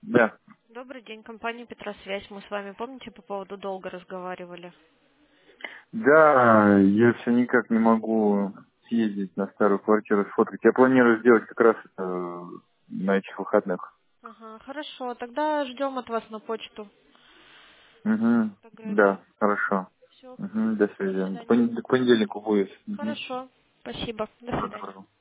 Да. Добрый день, компания Петросвязь. Мы с вами, помните, по поводу долга разговаривали? Да, я все никак не могу съездить на старую квартиру сфоткать. Я планирую сделать как раз это на этих выходных. Ага, хорошо. Тогда ждем от вас на почту Угу. фотографии. Да, хорошо. Все. Угу, до До связи. свидания. К понедельнику будет. Угу. Хорошо. Спасибо. До Всего свидания. доброго.